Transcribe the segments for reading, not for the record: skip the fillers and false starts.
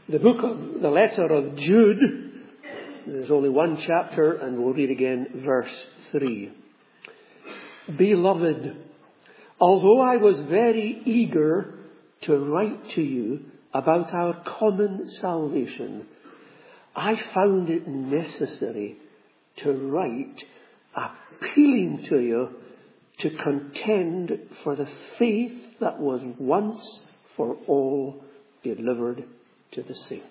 The letter of Jude, there's only one chapter, and we'll read again verse 3. Beloved, although I was very eager to write to you about our common salvation, I found it necessary to write appealing to you to contend for the faith that was once for all delivered to the saints.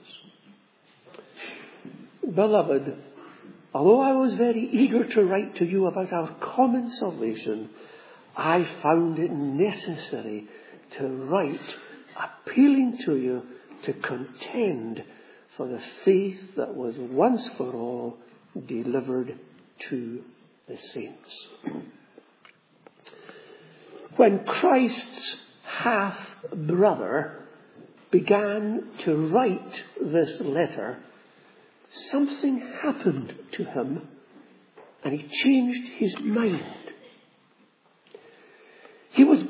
Beloved, although I was very eager to write to you about our common salvation, I found it necessary to write appealing to you to contend for the faith that was once for all delivered to the saints. When Christ's half-brother began to write this letter, something happened to him and he changed his mind. He was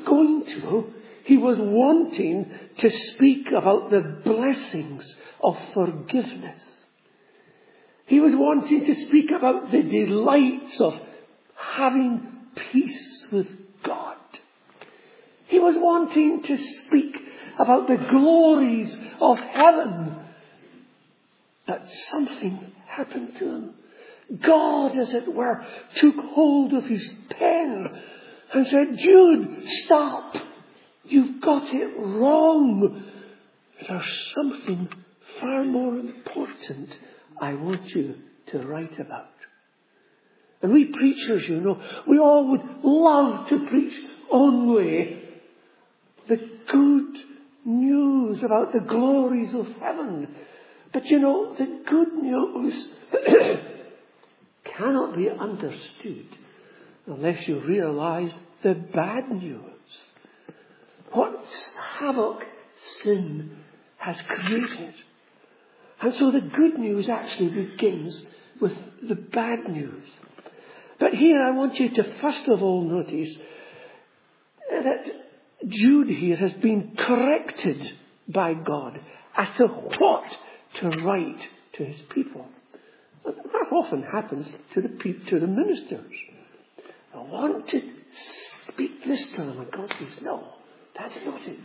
wanting to speak about the blessings of forgiveness. He was wanting to speak about the delights of having peace with God. He was wanting to speak about the glories of heaven. But something happened to him. God, as it were, took hold of his pen and said, Jude, stop. You've got it wrong. There's something far more important I want you to write about. And we preachers, we all would love to preach only the good news about the glories of heaven. But the good news cannot be understood unless you realize the bad news. What havoc sin has created. And so the good news actually begins with the bad news. But here I want you to first of all notice that Jude here has been corrected by God as to what to write to his people. That often happens to the ministers. I want to speak this to them, and God says, no, that's not it.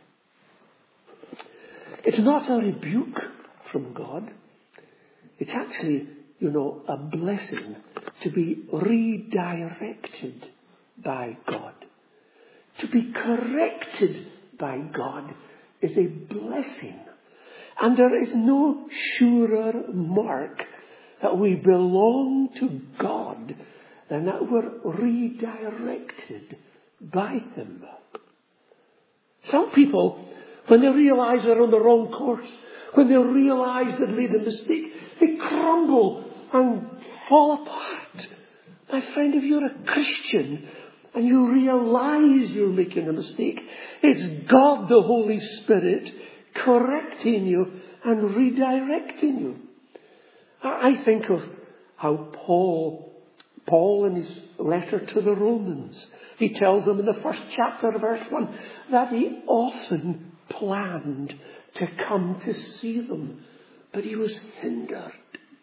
It's not a rebuke from God. It's actually, a blessing to be redirected by God. To be corrected by God is a blessing. And there is no surer mark that we belong to God than that we're redirected by Him. Some people, when they realize they're on the wrong course, when they realize they've made a mistake, they crumble and fall apart. My friend, if you're a Christian and you realize you're making a mistake, it's God the Holy Spirit correcting you and redirecting you. I think of how Paul in his letter to the Romans, he tells them in the first chapter, verse 1, that he often planned to come to see them, but he was hindered.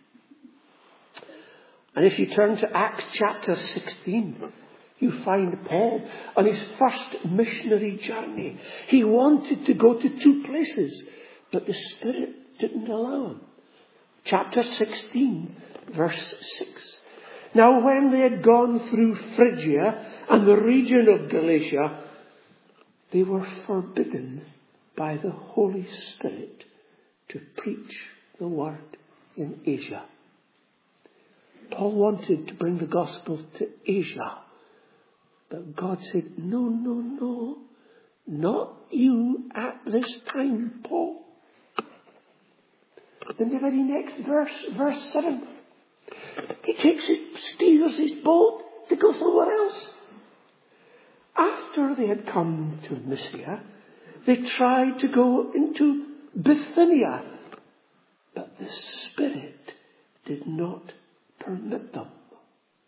And if you turn to Acts chapter 16, you find Paul on his first missionary journey. He wanted to go to two places, but the Spirit didn't allow him. Chapter 16, verse 6. Now when they had gone through Phrygia and the region of Galatia, they were forbidden by the Holy Spirit to preach the word in Asia. Paul wanted to bring the gospel to Asia. But God said, no, not you at this time, Paul. In the very next verse 7, he steers his boat to go somewhere else. After they had come to Mysia, they tried to go into Bithynia, but the Spirit did not permit them.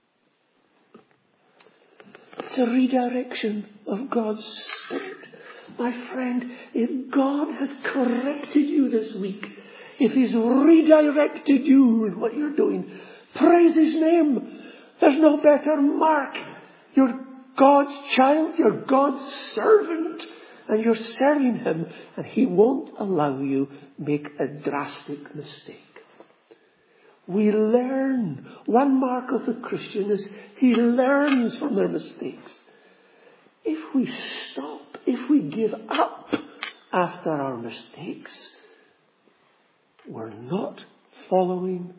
It's a redirection of God's Spirit. My friend, if God has corrected you this week, if he's redirected you in what you're doing, praise his name. There's no better mark. You're God's child, you're God's servant, and you're serving him, and he won't allow you make a drastic mistake. We learn. One mark of the Christian is he learns from their mistakes. If we stop, if we give up after our mistakes, we're not following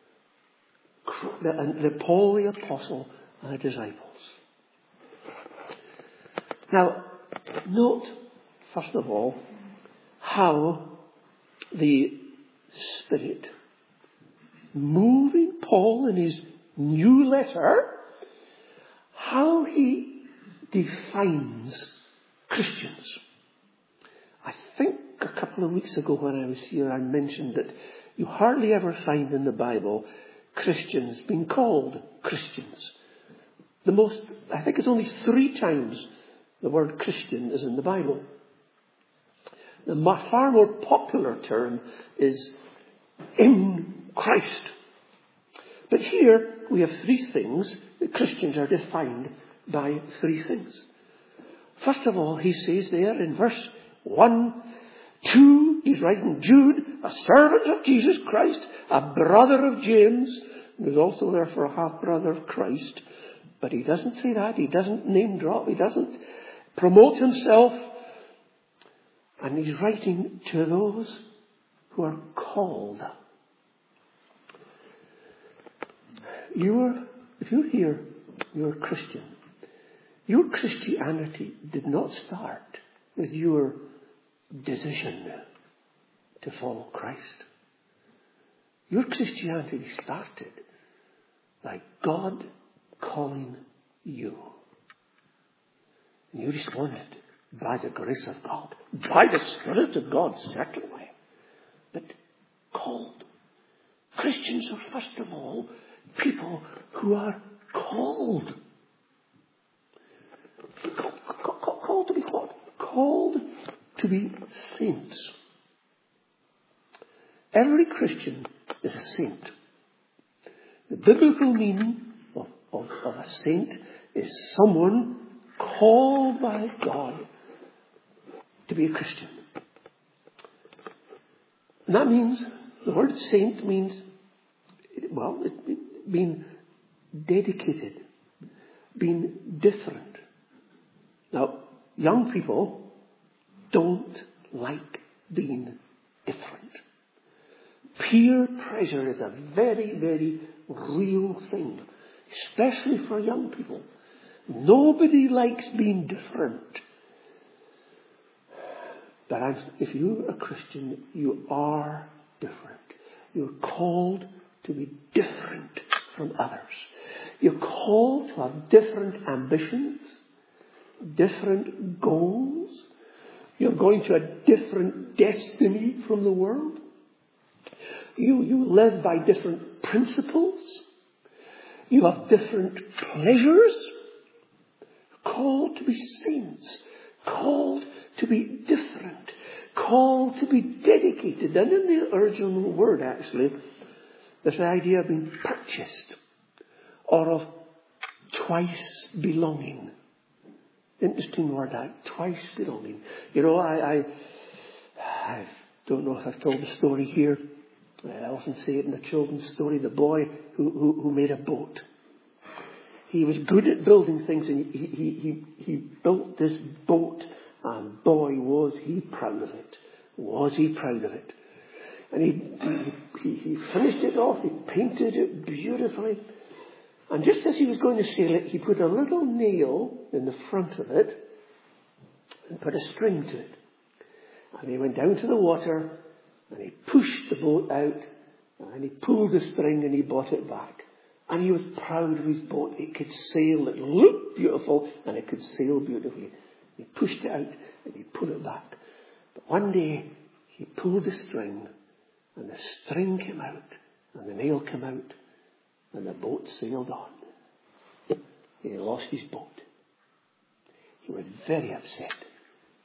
Paul the Apostle and the disciples. Now, note, first of all, how the Spirit, moving Paul in his new letter, how he defines Christians. I think a couple of weeks ago when I was here, I mentioned that you hardly ever find in the Bible Christians being called Christians. I think it's only 3 times the word Christian is in the Bible. The far more popular term is in Christ. But here we have 3 things. The Christians are defined by 3 things. First of all, he says there in verse 1, 2, he's writing, Jude, a servant of Jesus Christ, a brother of James, who's also therefore a half-brother of Christ. But he doesn't say that. He doesn't name drop. He doesn't promote himself. And he's writing to those who are called. If you're here, you're a Christian. Your Christianity did not start with your decision to follow Christ. Your Christianity started by God calling you. And you responded by the grace of God, by the Spirit of God, certainly. But called. Christians are first of all people who are called. Called to be what? Called to be saints. Every Christian is a saint. The biblical meaning of a saint is someone called by God to be a Christian. And that means, the word saint means, being dedicated, being different. Now, young people don't like being different. Peer pressure is a very, very real thing, especially for young people. Nobody likes being different. But if you're a Christian, you are different. You're called to be different from others. You're called to have different ambitions, different goals. You're going to a different destiny from the world. You live by different principles. You have different pleasures. Called to be saints. Called to be different. Called to be dedicated. And in the original word, actually, there's the idea of being purchased or of twice belonging. Interesting word, that twice belonging. You know, I don't know if I've told the story here. I often say it in the children's story. The boy who made a boat. He was good at building things, and he built this boat, and boy, was he proud of it. Was he proud of it? And he finished it off. He painted it beautifully. And just as he was going to sail it, he put a little nail in the front of it and put a string to it. And he went down to the water and he pushed the boat out and he pulled the string and he brought it back. And he was proud of his boat. It could sail. It looked beautiful and it could sail beautifully. He pushed it out and he put it back. But one day he pulled the string and the string came out and the nail came out. And the boat sailed on. He lost his boat. He was very upset.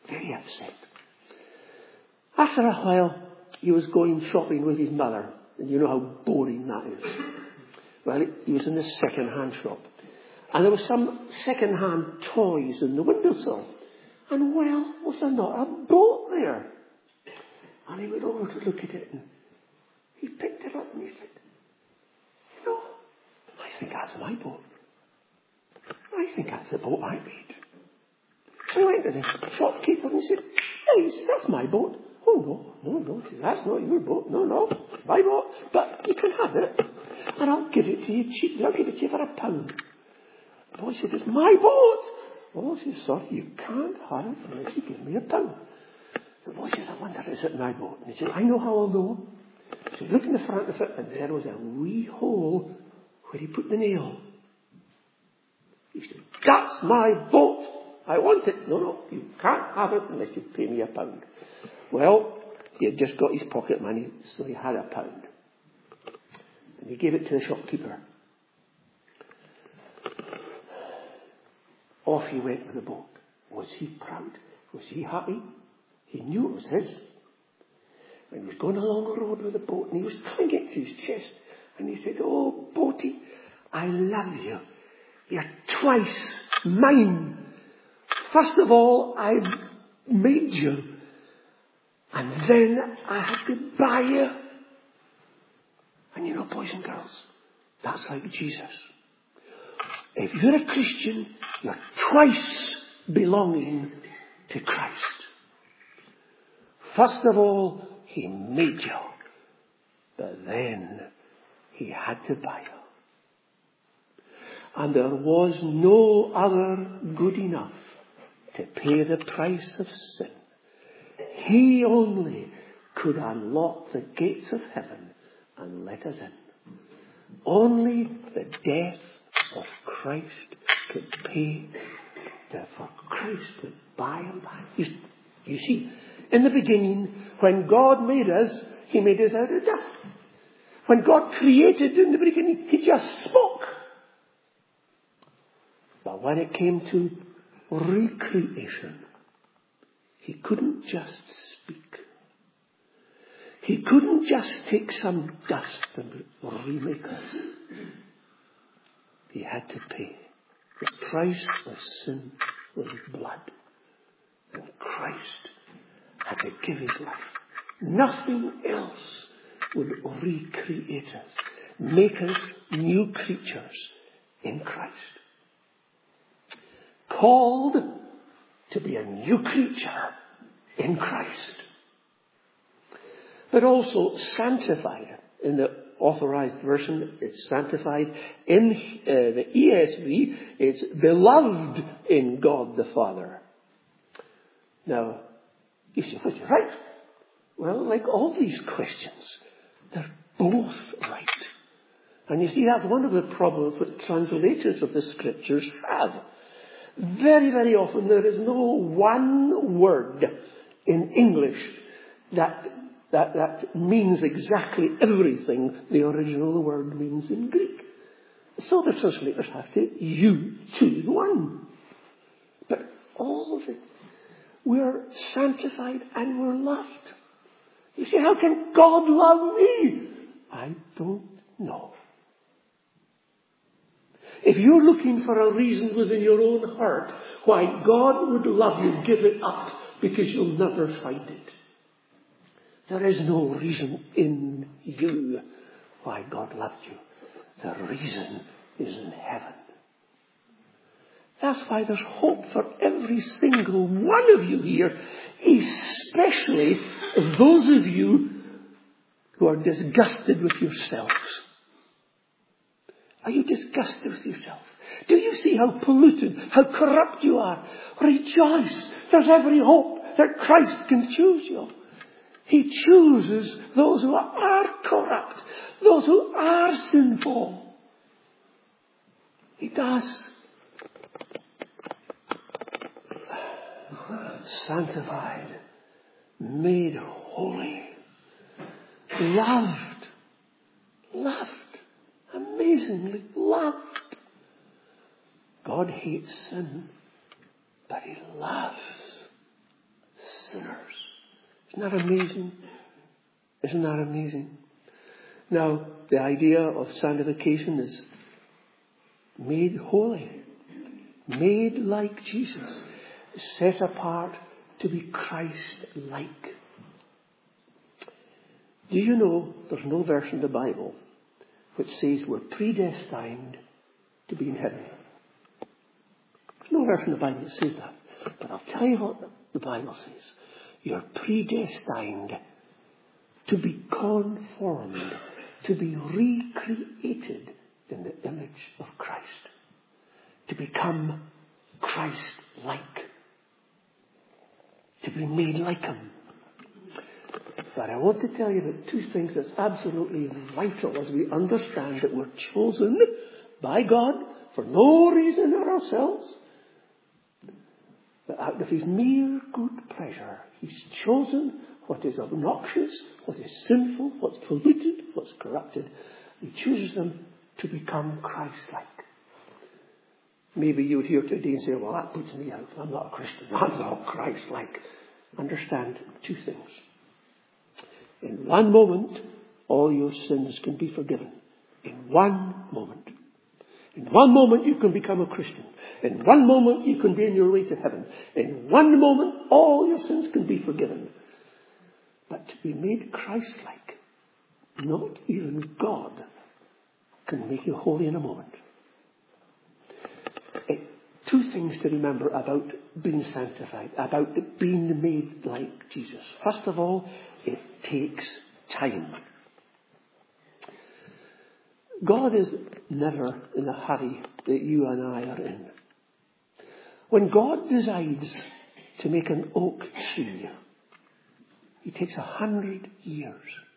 Very upset. After a while, he was going shopping with his mother. And you know how boring that is. Well, he was in the second-hand shop. And there were some second-hand toys in the windowsill. And well, was there not a boat there? And he went over to look at it, and he picked it up and he said, "No, I think that's my boat. I think that's the boat I made." So he went to the shopkeeper and he said, "Hey," he said, "that's my boat." "Oh, no, he said, "that's not your boat. No, my boat. But you can have it. And I'll give it to you cheaply. I'll give it to you for £1. The boy said, "It's my boat." "Oh," she said, "sorry, you can't have it unless you give me £1. The boy said, "I wonder, is it my boat?" And he said, "I know how I'll know." So he looked in the front of it, and there was a wee hole where he put the nail. He said, "That's my boat. I want it." No, you can't have it unless you pay me £1. Well, he had just got his pocket money, so he had £1. And he gave it to the shopkeeper. Off he went with the boat. Was he proud? Was he happy? He knew it was his. And he was going along the road with the boat, and he was tying it to his chest. And he said, "Oh, boatie, I love you. You're twice mine. First of all, I made you. And then I had to buy you." And you know, boys and girls, that's like Jesus. If you're a Christian, you're twice belonging to Christ. First of all, he made you. But then he had to buy you. And there was no other good enough to pay the price of sin. He only could unlock the gates of heaven and let us in. Only the death of Christ could pay for Christ to buy and buy. You see, in the beginning, when God made us, he made us out of dust. When God created in the beginning, he just spoke. But when it came to recreation, he couldn't just speak. He couldn't just take some dust and remake us. He had to pay the price of sin with blood. And Christ had to give his life. Nothing else would recreate us, make us new creatures in Christ. Called to be a new creature in Christ. But also sanctified. In the Authorized Version, it's sanctified. In the ESV, it's beloved in God the Father. Now, you say, "Well, you're right." Well, like all these questions, they're both right. And you see, that's one of the problems that translators of the Scriptures have. Very, very often there is no one word in English that means exactly everything the original word means in Greek. So the translators have to choose one. But all of it, we're sanctified and we're loved. You say, "How can God love me?" I don't know. If you're looking for a reason within your own heart why God would love you, give it up, because you'll never find it. There is no reason in you why God loved you. The reason is in heaven. That's why there's hope for every single one of you here, especially those of you who are disgusted with yourselves. Are you disgusted with yourself? Do you see how polluted, how corrupt you are? Rejoice. There's every hope that Christ can choose you. He chooses those who are corrupt, those who are sinful. He does. Sanctified, made holy, loved, amazingly loved. God hates sin, but he loves sinners. Isn't that amazing? Isn't that amazing? Now, the idea of sanctification is made holy, made like Jesus, set apart to be Christ-like. Do you know there's no verse in the Bible which says we're predestined to be in heaven? There's no verse in the Bible that says that. But I'll tell you what the Bible says. You're predestined to be conformed, to be recreated in the image of Christ, to become Christ-like, to be made like Him. But I want to tell you about two things that's absolutely vital as we understand that we're chosen by God for no reason in ourselves, but out of His mere good pleasure. He's chosen what is obnoxious, what is sinful, what's polluted, what's corrupted. He chooses them to become Christ-like. Maybe you would hear today and say, well, that puts me out. I'm not a Christian. I'm not Christ-like. Understand two things. In one moment, all your sins can be forgiven. In one moment. In one moment, you can become a Christian. In one moment, you can be on your way to heaven. In one moment, all your sins can be forgiven. But to be made Christ-like, not even God can make you holy in a moment. Two things to remember about being sanctified, about being made like Jesus. First of all, it takes time. God is never in a hurry that you and I are in. When God decides to make an oak tree, He takes 100 years.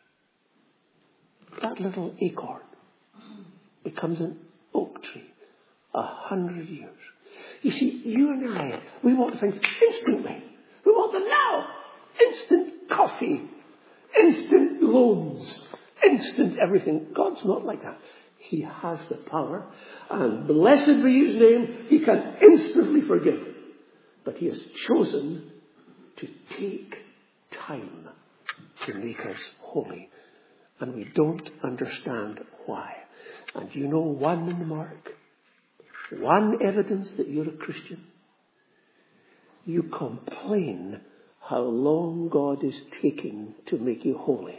That little acorn becomes an oak tree. 100 years. You see, you and I, we want things instantly. We want them now. Instant coffee. Instant loans. Instant everything. God's not like that. He has the power. And blessed be His name, He can instantly forgive. But He has chosen to take time to make us holy. And we don't understand why. And you know one mark, one evidence that you're a Christian? You complain how long God is taking to make you holy.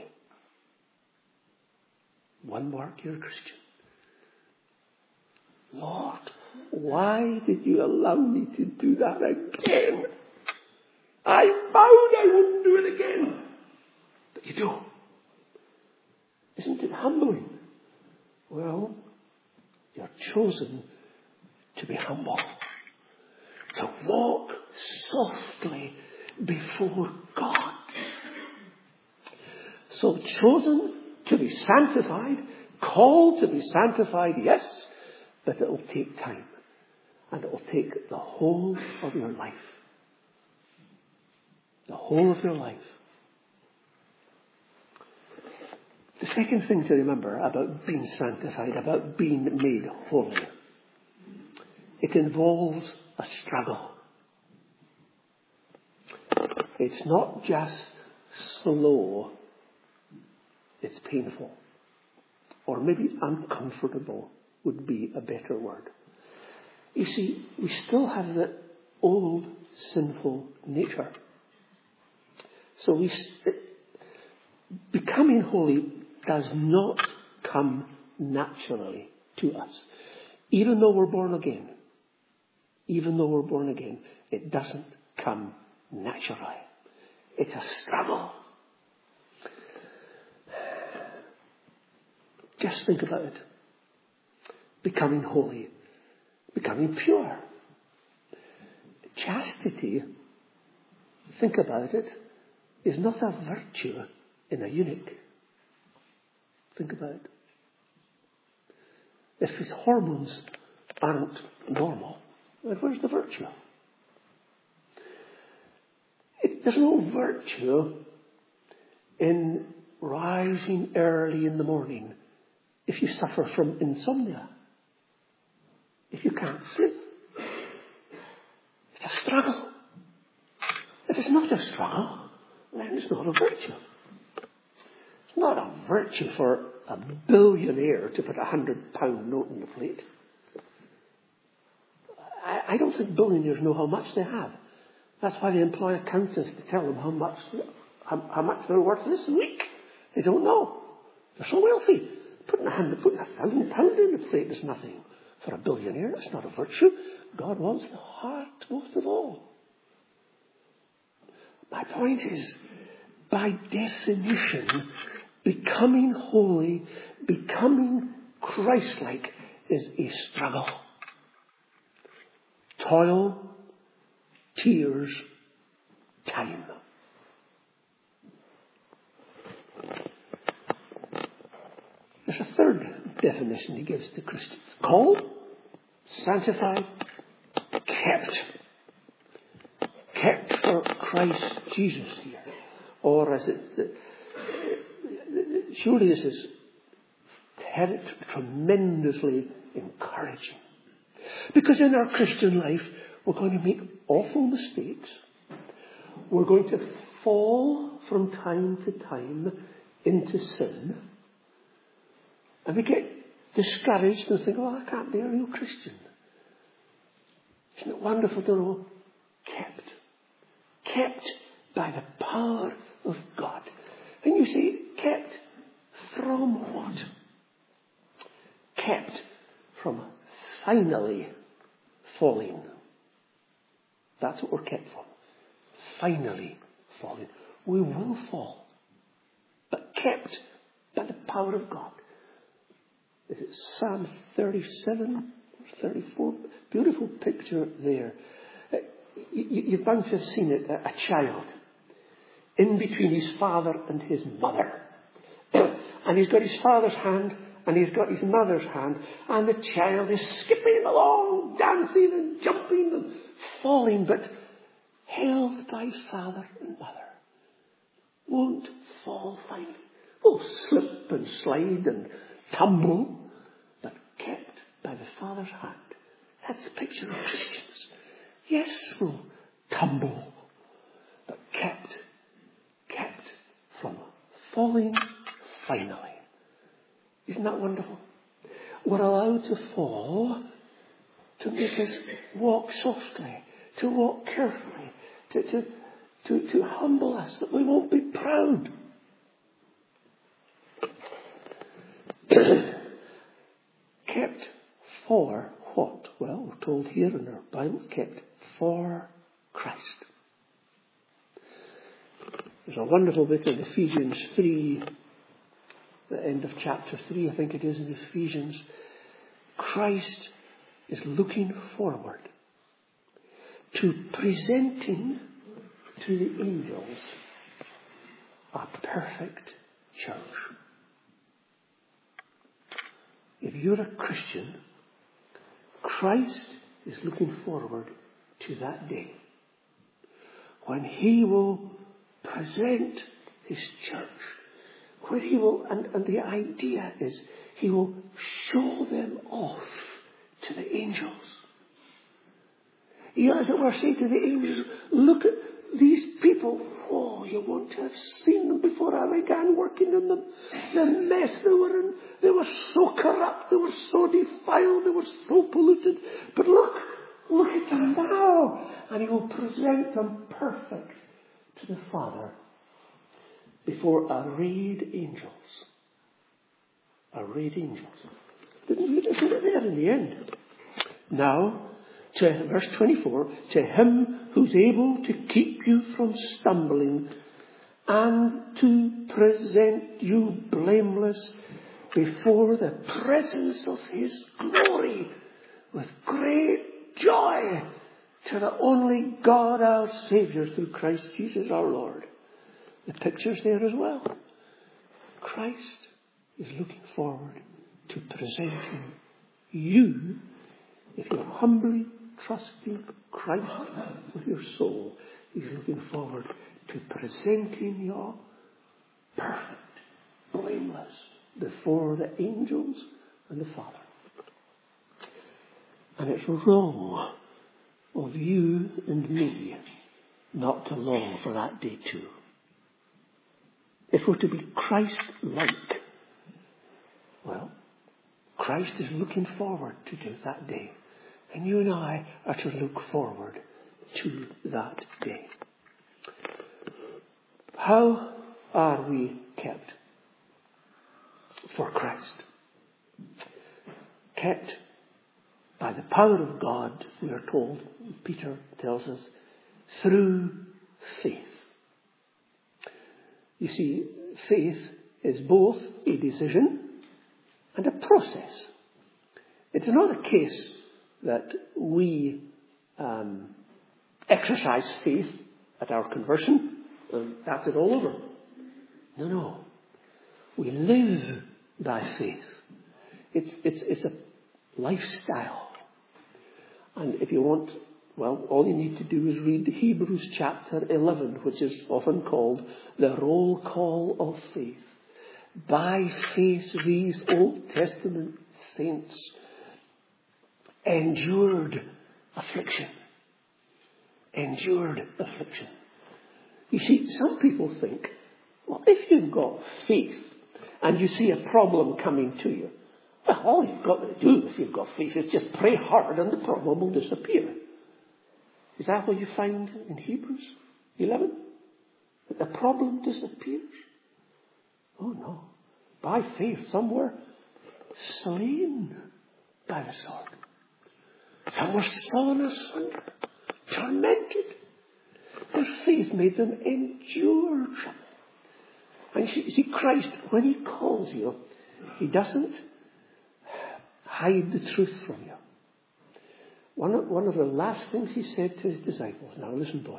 One mark, you're a Christian. Lord, why did you allow me to do that again? I vowed I wouldn't do it again. But you do. Isn't it humbling? Well, you're chosen to be humble. To walk softly before God. So chosen to be sanctified, called to be sanctified, yes, but it will take time. And it will take the whole of your life. The whole of your life. The second thing to remember about being sanctified, about being made holy, it involves a struggle. It's not just slow, it's painful. Or maybe uncomfortable would be a better word. You see, we still have the old sinful nature. So becoming holy does not come naturally to us. Even though we're born again. Even though we're born again, it doesn't come naturally. It's a struggle. Just think about it. Becoming holy. Becoming pure. Chastity, think about it, is not a virtue in a eunuch. Think about it. If his hormones aren't normal, then where's the virtue? There's no virtue in rising early in the morning if you suffer from insomnia. If you can't sleep. It's a struggle. If But it's not a struggle. Then it's not a virtue. It's not a virtue for a billionaire to put £100 note in the plate. I don't think billionaires know how much they have. That's why they employ accountants to tell them how much they're worth this week. They don't know. They're so wealthy. Putting £1,000 in the plate is nothing for a billionaire. It's not a virtue. God wants the heart most of all. My point is, by definition, becoming holy, becoming Christ-like is a struggle. Toil, tears, time. There's a third definition he gives to Christians. Called, sanctified, kept. Kept for Christ Jesus here. Or as surely this is tremendously encouraging. Because in our Christian life, we're going to make awful mistakes. We're going to fall from time to time into sin. And we get discouraged and think, oh, I can't be a real Christian. Isn't it wonderful to know? Kept. Kept by the power of God. And you say, kept from what? Kept from finally falling. That's what we're kept from. Finally falling. We will fall. But kept by the power of God. Is it Psalm 37 or 34? Beautiful picture there. You're bound to have seen it. A child in between his father and his mother. And he's got his father's hand and he's got his mother's hand. And the child is skipping along, dancing and jumping and falling, but held by father and mother. Won't fall finally. Will slip and slide and tumble, but kept by the Father's hand. That's the picture of Christians. Yes, we'll tumble, but kept from falling finally. Isn't that wonderful? We're allowed to fall to make us walk softly, to walk carefully, to humble us, that we won't be proud. Kept for what? Well, we're told here in our Bible, kept for Christ. There's a wonderful bit in Ephesians 3, the end of chapter 3, I think it is in Ephesians. Christ is looking forward to presenting to the angels a perfect church. If you're a Christian, Christ is looking forward to that day when he will present his church, when he will, and the idea is he will show them off to the angels. He, as it were, say to the angels, look at these people. Oh, you want to have seen them before I began working in them. The mess they were in. They were so corrupt. They were so defiled. They were so polluted. But look at them now. And he will present them perfect to the Father before arrayed angels. Arrayed angels. Isn't it there in the end? Now, to verse 24, to him who's able to keep you from stumbling and to present you blameless before the presence of his glory with great joy, to the only God our Saviour through Christ Jesus our Lord. The picture's there as well. Christ is looking forward to presenting you, if you're humbly trusting Christ with your soul, he's looking forward to presenting you perfect, blameless, before the angels and the Father. And it's wrong of you and me not to long for that day too. If we're to be Christ-like, well, Christ is looking forward to that day. And you and I are to look forward to that day. How are we kept for Christ? Kept by the power of God, we are told, Peter tells us, through faith. You see, faith is both a decision and a process. It's not a case that we exercise faith at our conversion and that's it all over. No. We live by faith. It's a lifestyle. And if you want, well, all you need to do is read Hebrews chapter 11, which is often called the roll call of faith. By faith, these Old Testament saints endured affliction. Endured affliction. You see, some people think, well, if you've got faith and you see a problem coming to you, well, all you've got to do if you've got faith is just pray hard and the problem will disappear. Is that what you find in Hebrews 11? That the problem disappears? Oh no. By faith, some were slain by the sword. Some were sawn asunder, tormented. Their faith made them endure trouble. And you see, Christ, when he calls you, he doesn't hide the truth from you. One of the last things he said to his disciples, now listen, boys,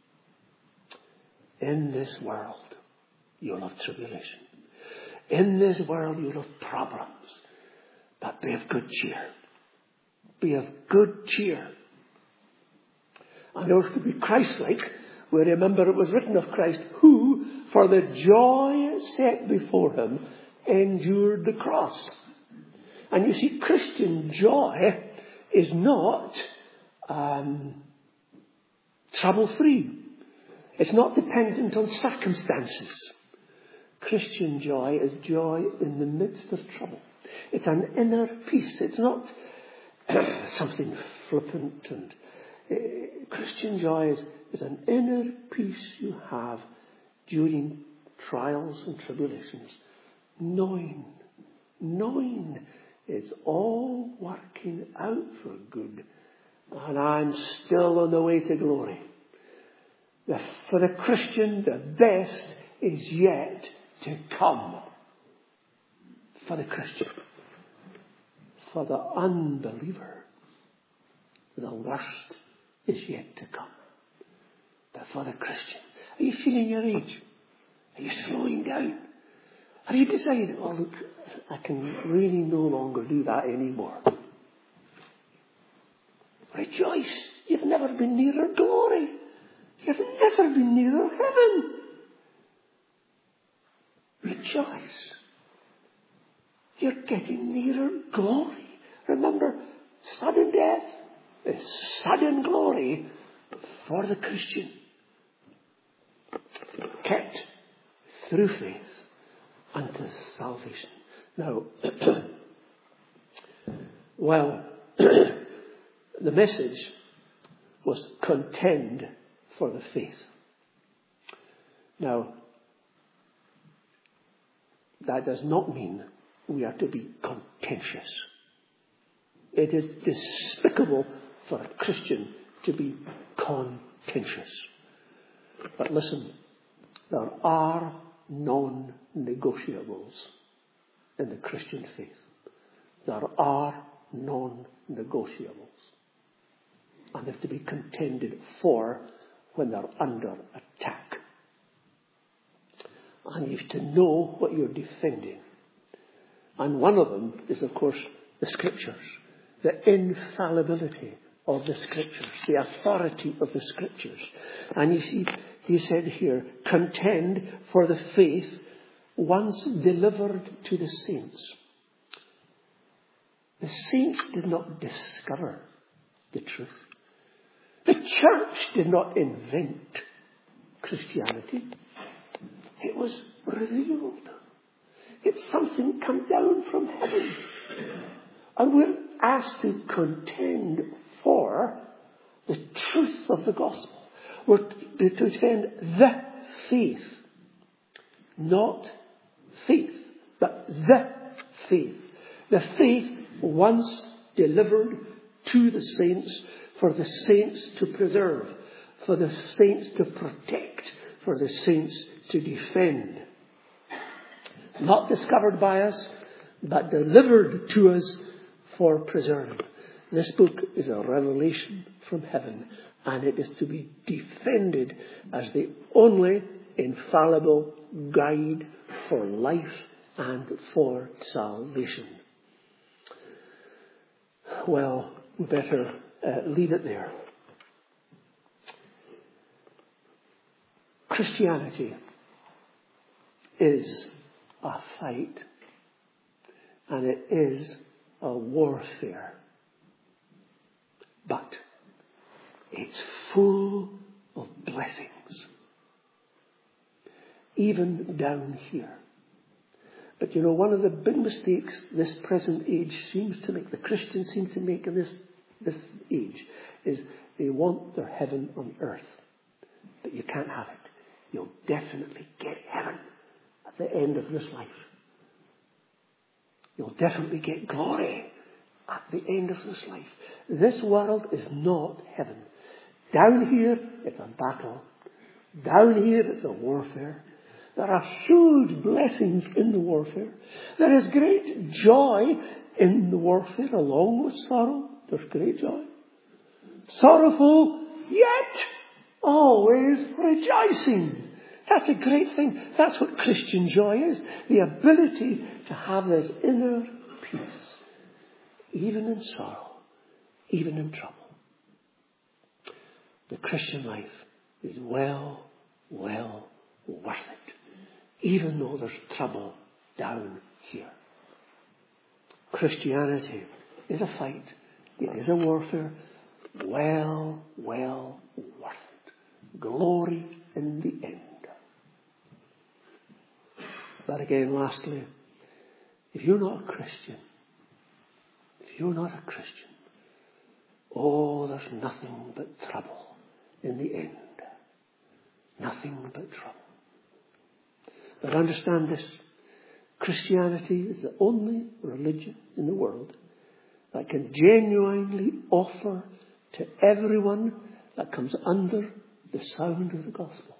in this world you'll have tribulation. In this world you'll have problems. But be of good cheer. Be of good cheer. And in order to be Christ-like, we remember it was written of Christ, who, for the joy set before him, endured the cross. And you see, Christian joy is not trouble-free. It's not dependent on circumstances. Christian joy is joy in the midst of trouble. It's an inner peace. It's not something flippant. And Christian joy is an inner peace you have during trials and tribulations, knowing it's all working out for good, and I'm still on the way to glory. For the Christian, the best is yet to come. For the Christian. For the unbeliever, the worst is yet to come. But for the Christian, are you feeling your age? Are you slowing down? Have you decided, oh look, I can really no longer do that anymore? Rejoice. You've never been nearer glory. You've never been nearer heaven. Rejoice. You're getting nearer glory. Remember, sudden death is sudden glory for the Christian. Kept through faith unto salvation. Now, well, the message was contend for the faith. Now, that does not mean we are to be contentious. It is despicable for a Christian to be contentious. But listen, there are non-negotiables in the Christian faith. There are non-negotiables. And they're to be contended for when they're under attack. And you have to know what you're defending. And one of them is, of course, the Scriptures. The infallibility of the Scriptures. The authority of the Scriptures. And you see, he said here, contend for the faith once delivered to the saints. The saints did not discover the truth. The church did not invent Christianity. It was revealed. It's something come down from heaven. And we're asked to contend for the truth of the gospel. We're to defend the faith. Not faith, but the faith. The faith once delivered to the saints, for the saints to preserve, for the saints to protect, for the saints to defend. Not discovered by us, but delivered to us for preserving. This book is a revelation from heaven, and it is to be defended as the only infallible guide for life and for salvation. Well, we better leave it there. Christianity is a fight, and it is a warfare. But it's full of blessings, even down here. But you know, one of the big mistakes this present age seems to make, the Christians seem to make in this age, is they want their heaven on earth. But you can't have it. You'll definitely get heaven at the end of this life. You'll definitely get glory at the end of this life. This world is not heaven. Down here, it's a battle. Down here, it's a warfare. There are huge blessings in the warfare. There is great joy in the warfare, along with sorrow. There's great joy. Sorrowful, yet always rejoicing. That's a great thing. That's what Christian joy is. The ability to have this inner peace, even in sorrow, even in trouble. The Christian life is well worth it, even though there's trouble down here. Christianity is a fight. It is a warfare. Well worth it. Glory in the end. But again, lastly, if you're not a Christian, oh, there's nothing but trouble in the end. Nothing but trouble. But understand this. Christianity is the only religion in the world that can genuinely offer to everyone that comes under the sound of the gospel.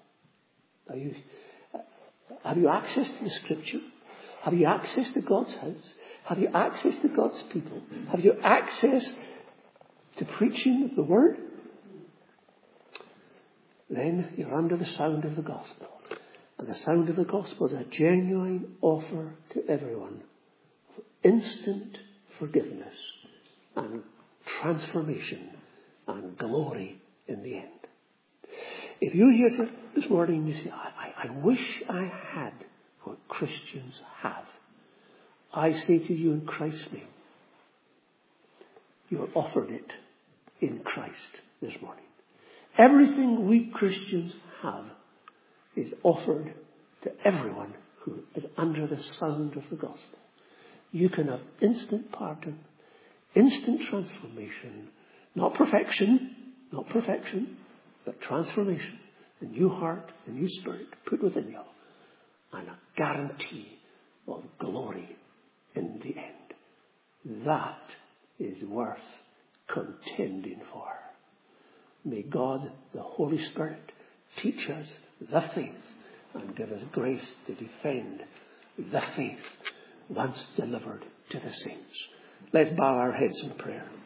Have you access to the Scripture? Have you access to God's house? Have you access to God's people? Have you access to preaching of the Word? Then you're under the sound of the gospel. And the sound of the gospel is a genuine offer to everyone of instant forgiveness and transformation and glory in the end. If you're here this morning and you say, I wish I had what Christians have, I say to you in Christ's name, you're offered it in Christ this morning. Everything we Christians have is offered to everyone who is under the sound of the gospel. You can have instant pardon, instant transformation, not perfection, but transformation, a new heart, a new spirit put within you, and a guarantee of glory in the end. That is worth contending for. May God, the Holy Spirit, teach us the faith and give us grace to defend the faith once delivered to the saints. Let's bow our heads in prayer.